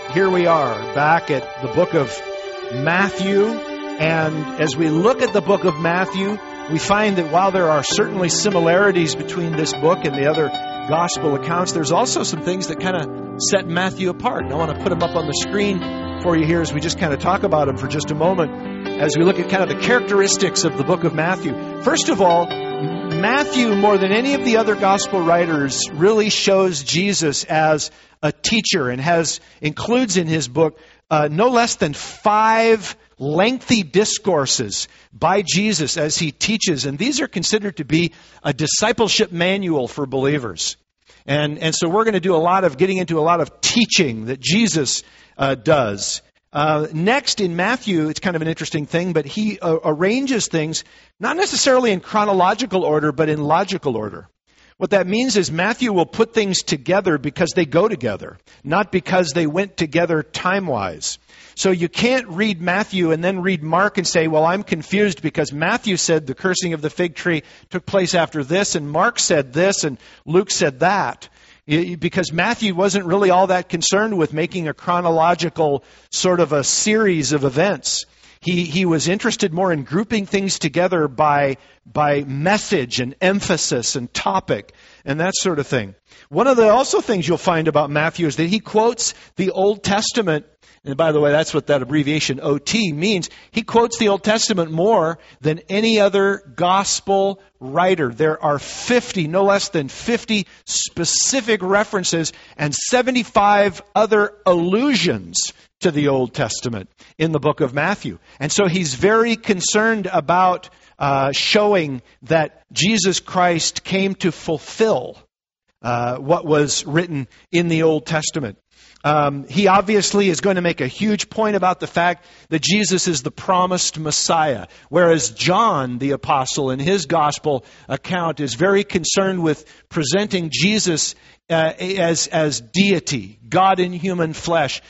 Here we are back at the book of Matthew, and as we look at the book of Matthew, we find that while there are certainly similarities between this book and the other gospel accounts, there's also some things that kind of set Matthew apart. And I want to put them up on the screen for you here as we just kind of talk about them for just a moment, as we look at kind of the characteristics of the book of Matthew. First of all, Matthew, more than any of the other gospel writers, really shows Jesus as a teacher and includes in his book no less than 5 lengthy discourses by Jesus as he teaches. And these are considered to be a discipleship manual for believers. And so we're going to getting into a lot of teaching that Jesus does. Next in Matthew, it's kind of an interesting thing, but he arranges things not necessarily in chronological order, but in logical order. What that means is Matthew will put things together because they go together, not because they went together time-wise. So you can't read Matthew and then read Mark and say, well, I'm confused because Matthew said the cursing of the fig tree took place after this, and Mark said this, and Luke said that. Because Matthew wasn't really all that concerned with making a chronological sort of a series of events. He was interested more in grouping things together by message and emphasis and topic and that sort of thing. One of the also things you'll find about Matthew is that he quotes the Old Testament. And by the way, that's what that abbreviation OT means. He quotes the Old Testament more than any other gospel writer. There are no less than 50 specific references and 75 other allusions to the Old Testament in the book of Matthew. And so he's very concerned about showing that Jesus Christ came to fulfill what was written in the Old Testament. He obviously is going to make a huge point about the fact that Jesus is the promised Messiah, whereas John, the apostle, in his gospel account is very concerned with presenting Jesus as deity, God in human flesh.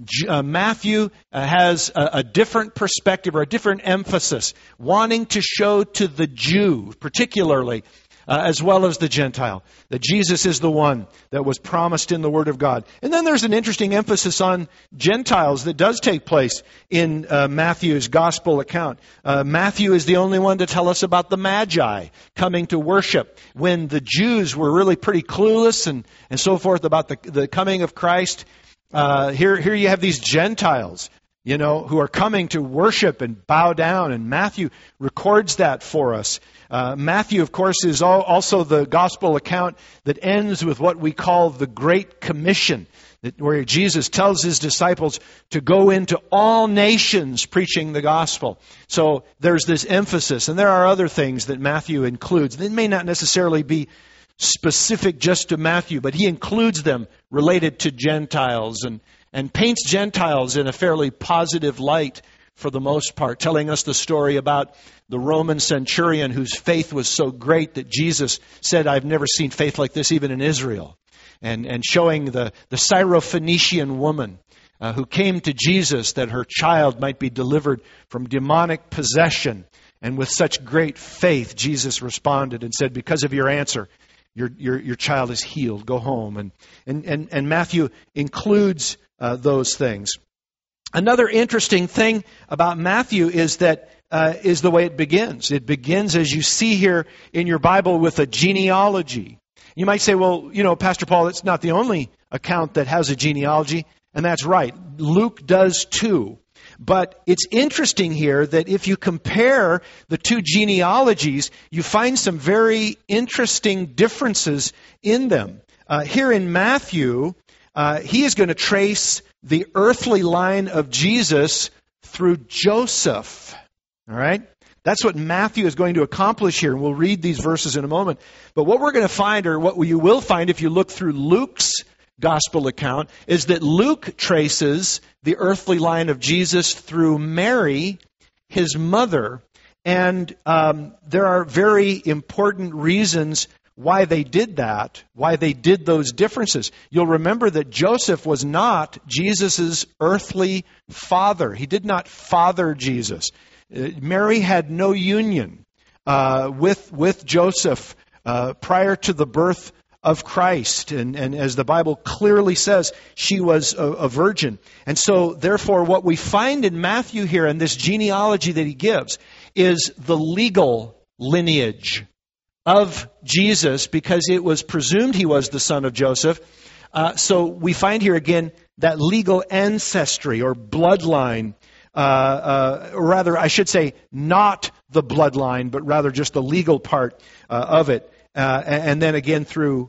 Matthew has a different perspective or a different emphasis, wanting to show to the Jew, particularly, as well as the Gentile, that Jesus is the one that was promised in the Word of God. And then there's an interesting emphasis on Gentiles that does take place in Matthew's gospel account. Matthew is the only one to tell us about the Magi coming to worship when the Jews were really pretty clueless and so forth about the coming of Christ. Here you have these Gentiles, who are coming to worship and bow down, and Matthew records that for us. Matthew, of course, is also the gospel account that ends with what we call the Great Commission, where Jesus tells his disciples to go into all nations preaching the gospel. So there's this emphasis, and there are other things that Matthew includes. They may not necessarily be specific just to Matthew, but he includes them related to Gentiles and paints Gentiles in a fairly positive light for the most part, telling us the story about the Roman centurion whose faith was so great that Jesus said, I've never seen faith like this even in Israel. And showing the Syrophoenician woman who came to Jesus that her child might be delivered from demonic possession. And with such great faith, Jesus responded and said, because of your answer, your child is healed. Go home. And Matthew includes those things. Another interesting thing about Matthew is that is the way it begins. It begins, as you see here in your Bible, with a genealogy. You might say, well, Pastor Paul, it's not the only account that has a genealogy, and that's right. Luke does too. But it's interesting here that if you compare the two genealogies, you find some very interesting differences in them. Here in Matthew, he is going to trace the earthly line of Jesus through Joseph. All right? That's what Matthew is going to accomplish here, and we'll read these verses in a moment. But what we're going to find, or what you will find if you look through Luke's gospel account, is that Luke traces the earthly line of Jesus through Mary, his mother. And there are very important reasons why they did that, why they did those differences. You'll remember that Joseph was not Jesus' earthly father. He did not father Jesus. Mary had no union with Joseph prior to the birth of Christ. And as the Bible clearly says, she was a virgin. And so, therefore, what we find in Matthew here in this genealogy that he gives is the legal lineage of Jesus, because it was presumed he was the son of Joseph. So we find here again that legal ancestry or bloodline, or rather, I should say, not the bloodline, but rather just the legal part of it. And then again through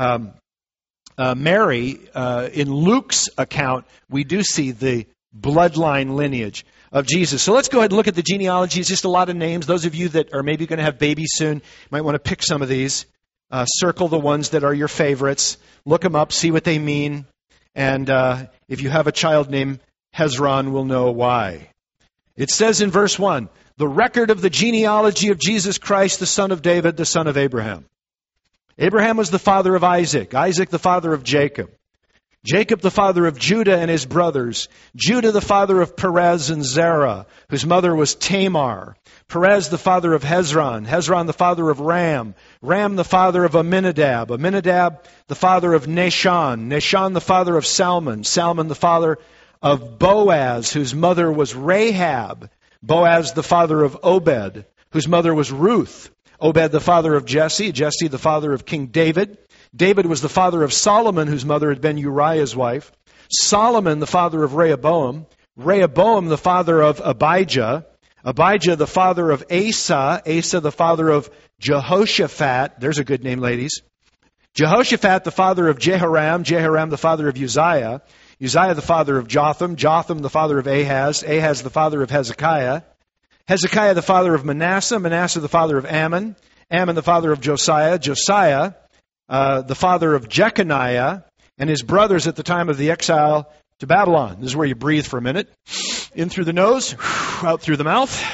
Mary, in Luke's account, we do see the bloodline lineage of Jesus. So let's go ahead and look at the genealogy. It's just a lot of names. Those of you that are maybe going to have babies soon might want to pick some of these. Circle the ones that are your favorites. Look them up, see what they mean. And if you have a child named Hezron, we'll know why. It says in verse 1, the record of the genealogy of Jesus Christ, the son of David, the son of Abraham. Abraham was the father of Isaac. Isaac the father of Jacob. Jacob the father of Judah and his brothers. Judah the father of Perez and Zerah, whose mother was Tamar. Perez the father of Hezron. Hezron the father of Ram. Ram the father of Amminadab. Amminadab the father of Nahshon. Nahshon the father of Salmon. Salmon the father of Boaz, whose mother was Rahab. Boaz the father of Obed, whose mother was Ruth. Obed the father of Jesse. Jesse the father of King David. David was the father of Solomon, whose mother had been Uriah's wife. Solomon, the father of Rehoboam. Rehoboam, the father of Abijah. Abijah, the father of Asa. Asa, the father of Jehoshaphat. There's a good name, ladies. Jehoshaphat, the father of Jehoram. Jehoram, the father of Uzziah. Uzziah, the father of Jotham. Jotham, the father of Ahaz. Ahaz, the father of Hezekiah. Hezekiah, the father of Manasseh. Manasseh, the father of Ammon. Ammon, the father of Josiah. Josiah, the father of Jeconiah, and his brothers at the time of the exile to Babylon. This is where you breathe for a minute. In through the nose, out through the mouth.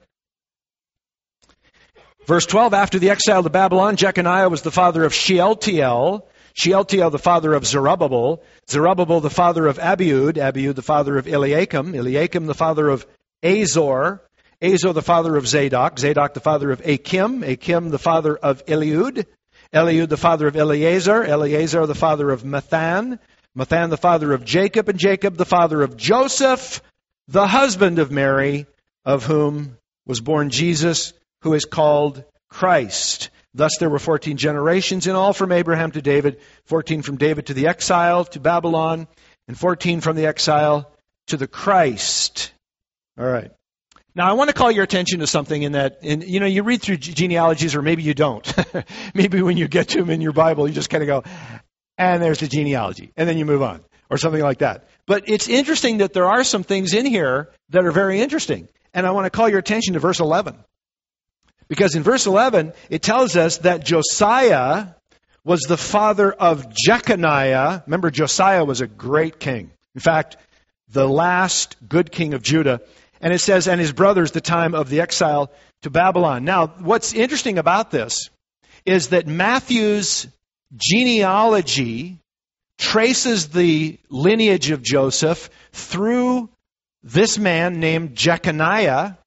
Verse 12, after the exile to Babylon, Jeconiah was the father of Shealtiel. Shealtiel, the father of Zerubbabel. Zerubbabel, the father of Abiud. Abiud, the father of Eliakim. Eliakim, the father of Azor. Azor, the father of Zadok. Zadok, the father of Achim. Achim, the father of Eliud. Eliud, the father of Eleazar. Eleazar, the father of Mathan. Mathan, the father of Jacob. And Jacob, the father of Joseph, the husband of Mary, of whom was born Jesus, who is called Christ. Thus there were 14 generations in all from Abraham to David, 14 from David to the exile to Babylon, and 14 from the exile to the Christ. All right. Now, I want to call your attention to something in that, you read through genealogies, or maybe you don't. Maybe when you get to them in your Bible, you just kind of go, and there's the genealogy, and then you move on, or something like that. But it's interesting that there are some things in here that are very interesting. And I want to call your attention to verse 11. Because in verse 11, it tells us that Josiah was the father of Jeconiah. Remember, Josiah was a great king. In fact, the last good king of Judah. And it says, and his brothers, the time of the exile to Babylon. Now, what's interesting about this is that Matthew's genealogy traces the lineage of Joseph through this man named Jeconiah,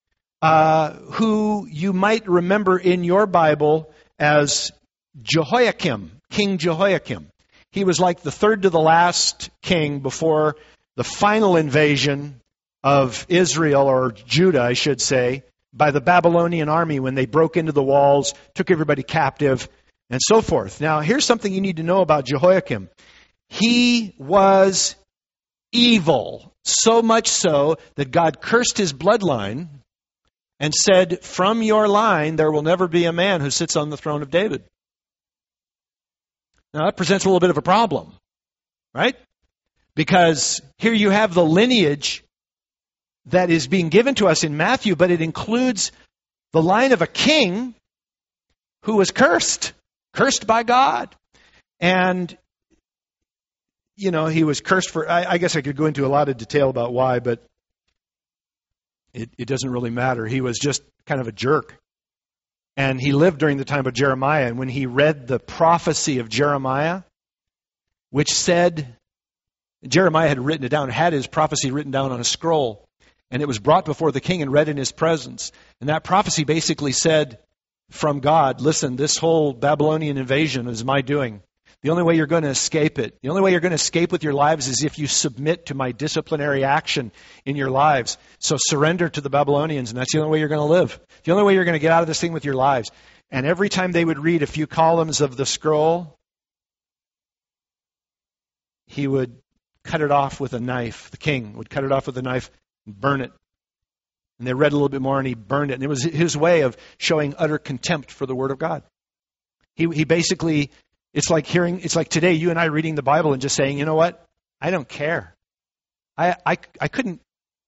who you might remember in your Bible as Jehoiakim, King Jehoiakim. He was like the third to the last king before the final invasion of Israel, or Judah, I should say, by the Babylonian army when they broke into the walls, took everybody captive, and so forth. Now, here's something you need to know about Jehoiakim. He was evil, so much so that God cursed his bloodline and said, from your line there will never be a man who sits on the throne of David. Now, that presents a little bit of a problem, right? Because here you have the lineage that is being given to us in Matthew, but it includes the line of a king who was cursed by God. And, he was cursed for, I guess I could go into a lot of detail about why, but it doesn't really matter. He was just kind of a jerk. And he lived during the time of Jeremiah. And when he read the prophecy of Jeremiah, which said, Jeremiah had written it down, had his prophecy written down on a scroll. And it was brought before the king and read in his presence. And that prophecy basically said from God, listen, this whole Babylonian invasion is my doing. The only way you're going to escape it, the only way you're going to escape with your lives is if you submit to my disciplinary action in your lives. So surrender to the Babylonians, and that's the only way you're going to live. The only way you're going to get out of this thing with your lives. And every time they would read a few columns of the scroll, he would cut it off with a knife. The king would cut it off with a knife and burn it. And they read a little bit more and he burned it. And it was his way of showing utter contempt for the Word of God. He basically, it's like today you and I reading the Bible and just saying, you know what? I don't care. I couldn't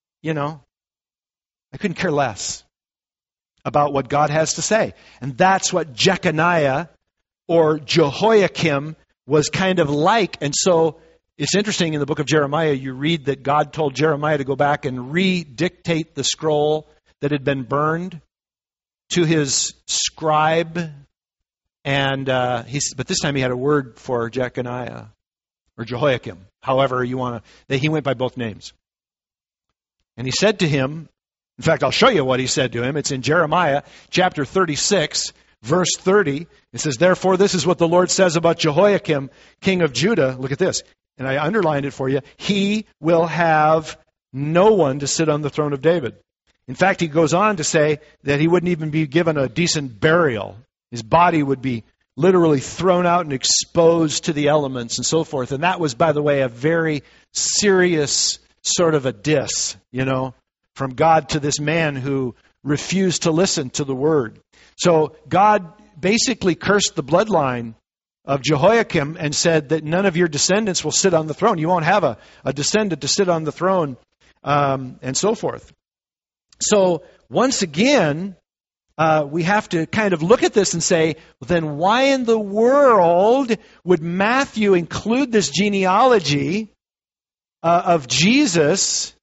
care less about what God has to say. And that's what Jeconiah or Jehoiakim was kind of like. And so it's interesting in the book of Jeremiah, you read that God told Jeremiah to go back and redictate the scroll that had been burned to his scribe. And but this time he had a word for Jeconiah or Jehoiakim, however you want to. He went by both names. And he said to him, in fact, I'll show you what he said to him. It's in Jeremiah chapter 36, verse 30. It says, therefore, this is what the Lord says about Jehoiakim, king of Judah. Look at this. And I underlined it for you. He will have no one to sit on the throne of David. In fact, he goes on to say that he wouldn't even be given a decent burial. His body would be literally thrown out and exposed to the elements and so forth. And that was, by the way, a very serious sort of a diss, from God to this man who refused to listen to the word. So God basically cursed the bloodline of Jehoiakim and said that none of your descendants will sit on the throne. You won't have a descendant to sit on the throne, and so forth. So once again, we have to kind of look at this and say, well, then why in the world would Matthew include this genealogy of Jesus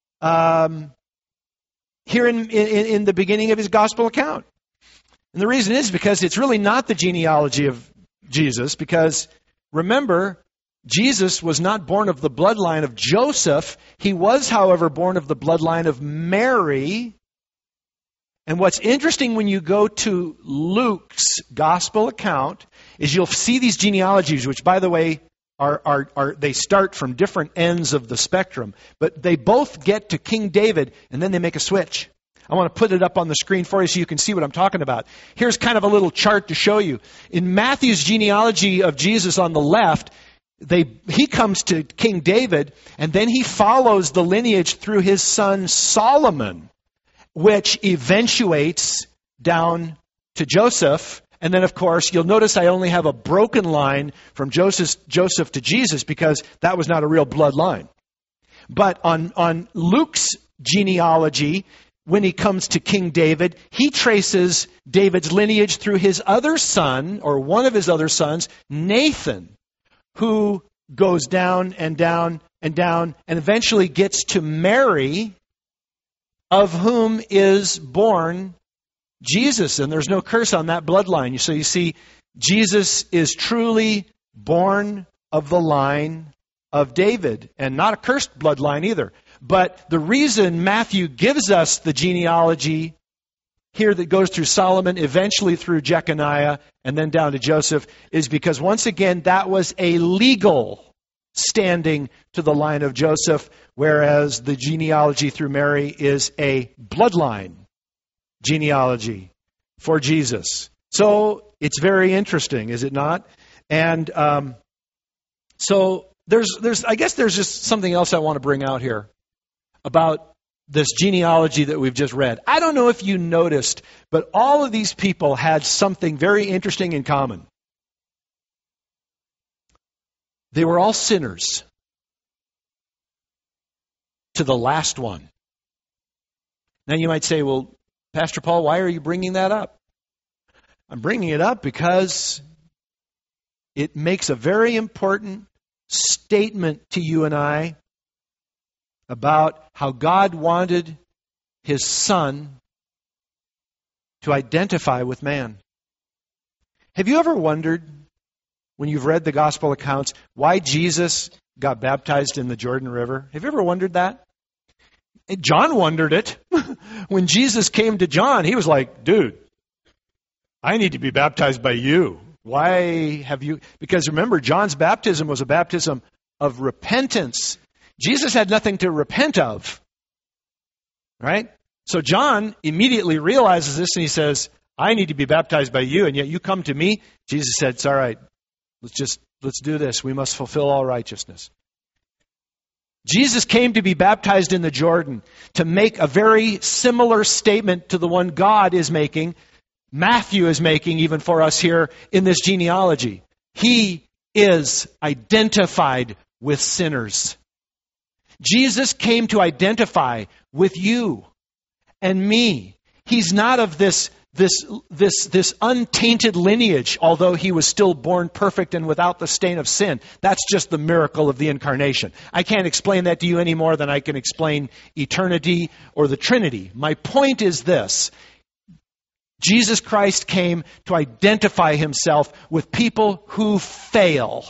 here in the beginning of his gospel account? And the reason is because it's really not the genealogy of Jesus, because remember, Jesus was not born of the bloodline of Joseph. He was, however, born of the bloodline of Mary. And what's interesting when you go to Luke's gospel account is you'll see these genealogies, which, by the way, they start from different ends of the spectrum, but they both get to King David, and then they make a switch. I want to put it up on the screen for you so you can see what I'm talking about. Here's kind of a little chart to show you. In Matthew's genealogy of Jesus on the left, he comes to King David, and then he follows the lineage through his son Solomon, which eventuates down to Joseph. And then, of course, you'll notice I only have a broken line from Joseph to Jesus because that was not a real bloodline. But on Luke's genealogy, when he comes to King David, he traces David's lineage through his other son, or one of his other sons, Nathan, who goes down and down and down and eventually gets to Mary, of whom is born Jesus. And there's no curse on that bloodline. So you see, Jesus is truly born of the line of David, and not a cursed bloodline either. But the reason Matthew gives us the genealogy here that goes through Solomon, eventually through Jeconiah, and then down to Joseph, is because, once again, that was a legal standing to the line of Joseph, whereas the genealogy through Mary is a bloodline genealogy for Jesus. So it's very interesting, is it not? And so I guess there's just something else I want to bring out here about this genealogy that we've just read. I don't know if you noticed, but all of these people had something very interesting in common. They were all sinners to the last one. Now you might say, well, Pastor Paul, why are you bringing that up? I'm bringing it up because it makes a very important statement to you and I about how God wanted His Son to identify with man. Have you ever wondered, when you've read the gospel accounts, why Jesus got baptized in the Jordan River? Have you ever wondered that? John wondered it. When Jesus came to John, he was like, dude, I need to be baptized by you. Why have you? Because remember, John's baptism was a baptism of repentance. Jesus had nothing to repent of. Right? So John immediately realizes this and he says, I need to be baptized by you, and yet you come to me. Jesus said, it's all right. Let's do this. We must fulfill all righteousness. Jesus came to be baptized in the Jordan to make a very similar statement to the one God is making, Matthew is making even for us here in this genealogy. He is identified with sinners. Jesus came to identify with you and me. He's not of this untainted lineage, although he was still born perfect and without the stain of sin. That's just the miracle of the incarnation. I can't explain that to you any more than I can explain eternity or the Trinity. My point is this. Jesus Christ came to identify himself with people who fail.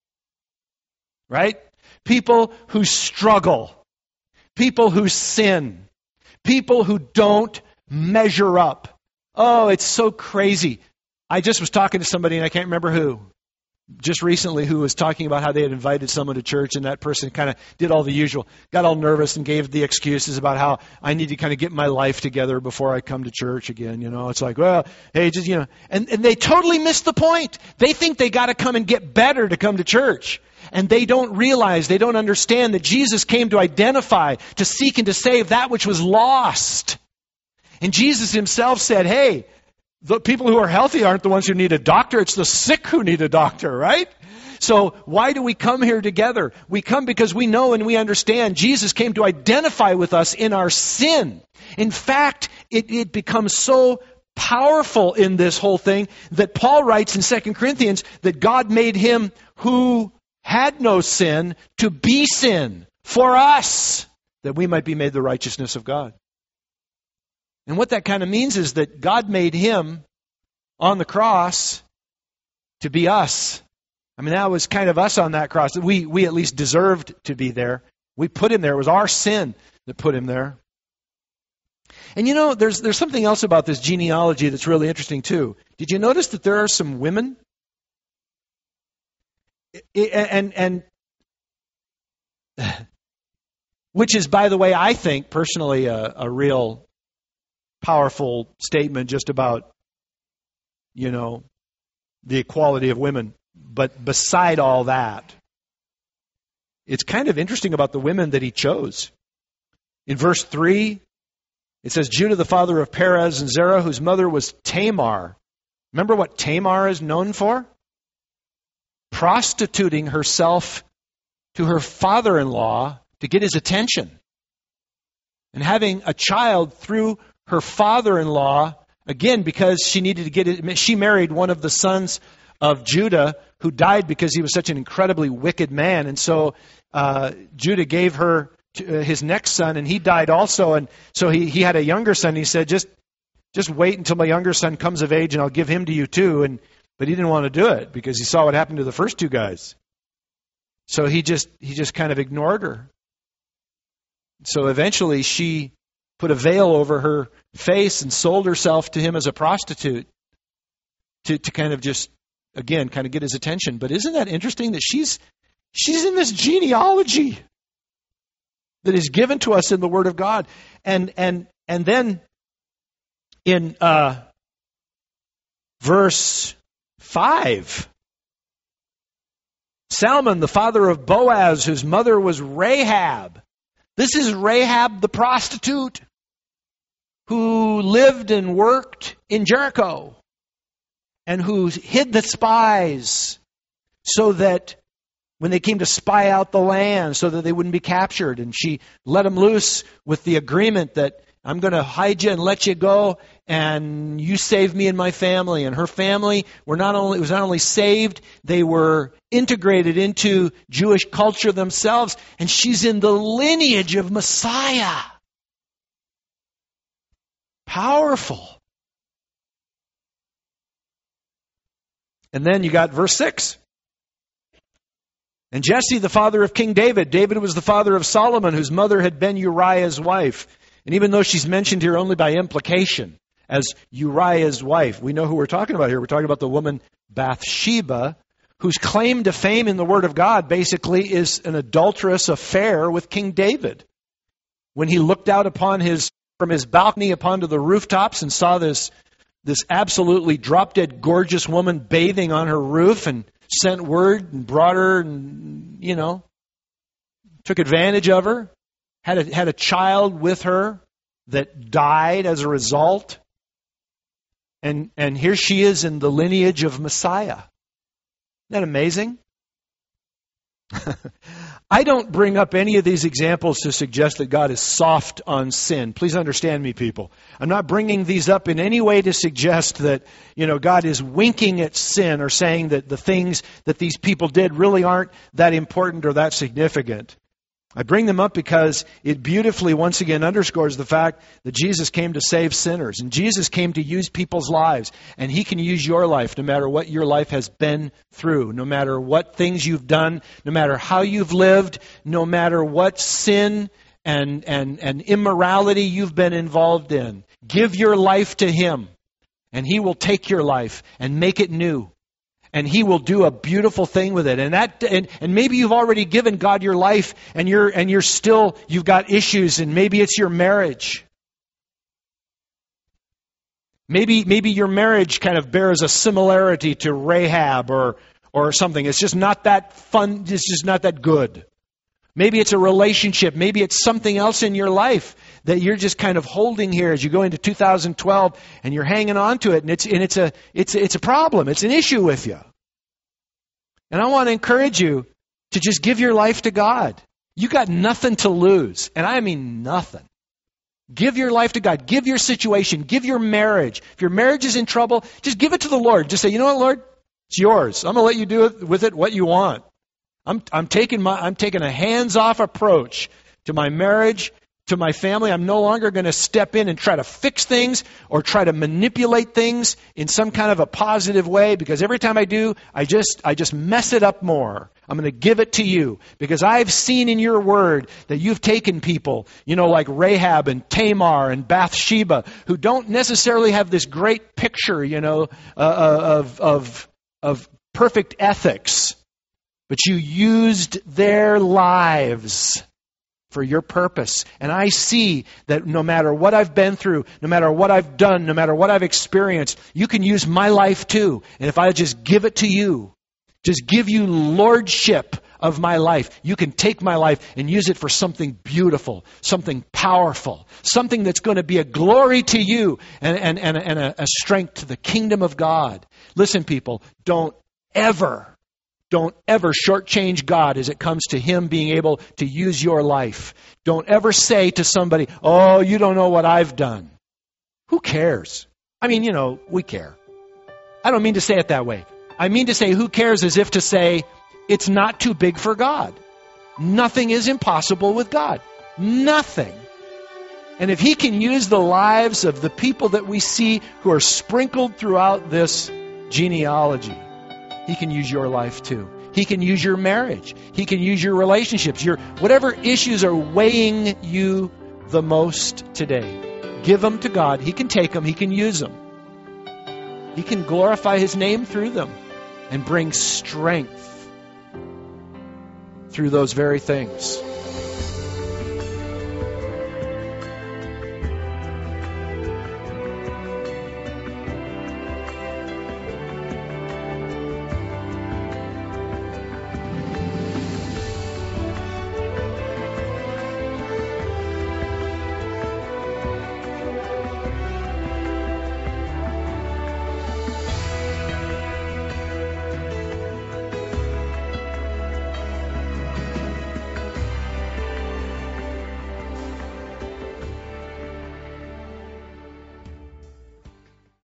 Right? People who struggle. People who sin. People who don't measure up. Oh, it's so crazy. I just was talking to somebody, and I can't remember who, just recently, who was talking about how they had invited someone to church, and that person kind of did all the usual, got all nervous and gave the excuses about how I need to kind of get my life together before I come to church again. You know, it's like, well, hey, just, you know, and they totally missed the point. They think they got to come and get better to come to church. And they don't realize, they don't understand that Jesus came to identify, to seek and to save that which was lost. And Jesus himself said, hey, the people who are healthy aren't the ones who need a doctor. It's the sick who need a doctor, right? So why do we come here together? We come because we know and we understand Jesus came to identify with us in our sin. In fact, it becomes so powerful in this whole thing that Paul writes in 2 Corinthians that God made him who had no sin to be sin for us, that we might be made the righteousness of God. And what that kind of means is that God made him on the cross to be us. I mean, that was kind of us on that cross. We at least deserved to be there. We put him there. It was our sin that put him there. And you know, there's something else about this genealogy that's really interesting too. Did you notice that there are some women? And which is, by the way, I think personally a real powerful statement just about, you know, the equality of women. But beside all that, it's kind of interesting about the women that he chose. In verse 3, it says, Judah, the father of Perez and Zerah, whose mother was Tamar. Remember what Tamar is known for? Prostituting herself to her father-in-law to get his attention. And having a child through her father-in-law, again, because she needed to get it. She married one of the sons of Judah who died because he was such an incredibly wicked man. And so Judah gave her his next son, and he died also. And so he had a younger son. He said, just wait until my younger son comes of age, and I'll give him to you too. But he didn't want to do it because he saw what happened to the first two guys. So he just kind of ignored her. So eventually she put a veil over her face and sold herself to him as a prostitute to kind of just, again, kind of get his attention. But isn't that interesting that she's in this genealogy that is given to us in the Word of God? And then in verse 5, Salmon, the father of Boaz, whose mother was Rahab. This is Rahab the prostitute who lived and worked in Jericho and who hid the spies so that when they came to spy out the land so that they wouldn't be captured. And she let them loose with the agreement that I'm going to hide you and let you go, and you save me and my family. And her family was not only saved, they were integrated into Jewish culture themselves, and she's in the lineage of Messiah. Powerful. And then you got verse 6. And Jesse, the father of King David. David was the father of Solomon, whose mother had been Uriah's wife. And even though she's mentioned here only by implication, as Uriah's wife. We know who we're talking about here. We're talking about the woman Bathsheba, whose claim to fame in the Word of God basically is an adulterous affair with King David. When he looked out from his balcony upon to the rooftops and saw this absolutely drop-dead gorgeous woman bathing on her roof, and sent word and brought her and, took advantage of her, had a child with her that died as a result. And here she is in the lineage of Messiah. Isn't that amazing? I don't bring up any of these examples to suggest that God is soft on sin. Please understand me, people. I'm not bringing these up in any way to suggest that, God is winking at sin or saying that the things that these people did really aren't that important or that significant. I bring them up because it beautifully, once again, underscores the fact that Jesus came to save sinners. And Jesus came to use people's lives. And He can use your life no matter what your life has been through, no matter what things you've done, no matter how you've lived, no matter what sin and immorality you've been involved in. Give your life to Him, and He will take your life and make it new. And He will do a beautiful thing with it. And maybe you've already given God your life, and you've got issues, and maybe it's your marriage. Maybe your marriage kind of bears a similarity to Rahab or something. It's just not that fun. It's just not that good. Maybe it's a relationship. Maybe it's something else in your life that you're just kind of holding here as you go into 2012, and you're hanging on to it, and it's a problem. It's an issue with you. And I want to encourage you to just give your life to God. You got nothing to lose, and I mean nothing. Give your life to God. Give your situation. Give your marriage. If your marriage is in trouble, just give it to the Lord. Just say, you know what, Lord? It's yours. I'm going to let you do with it what you want. I'm taking a hands-off approach to my marriage, to my family. I'm no longer going to step in and try to fix things or try to manipulate things in some kind of a positive way, because every time I do, I just mess it up more. I'm going to give it to you because I've seen in your word that you've taken people, like Rahab and Tamar and Bathsheba, who don't necessarily have this great picture, of perfect ethics. But you used their lives for your purpose. And I see that no matter what I've been through, no matter what I've done, no matter what I've experienced, you can use my life too. And if I just give it to you, just give you lordship of my life, you can take my life and use it for something beautiful, something powerful, something that's going to be a glory to you and a strength to the kingdom of God. Listen, people, don't ever shortchange God as it comes to Him being able to use your life. Don't ever say to somebody, oh, you don't know what I've done. Who cares? I mean, we care. I don't mean to say it that way. I mean to say who cares as if to say it's not too big for God. Nothing is impossible with God. Nothing. And if He can use the lives of the people that we see who are sprinkled throughout this genealogy, He can use your life too. He can use your marriage. He can use your relationships. Whatever issues are weighing you the most today, give them to God. He can take them. He can use them. He can glorify His name through them and bring strength through those very things.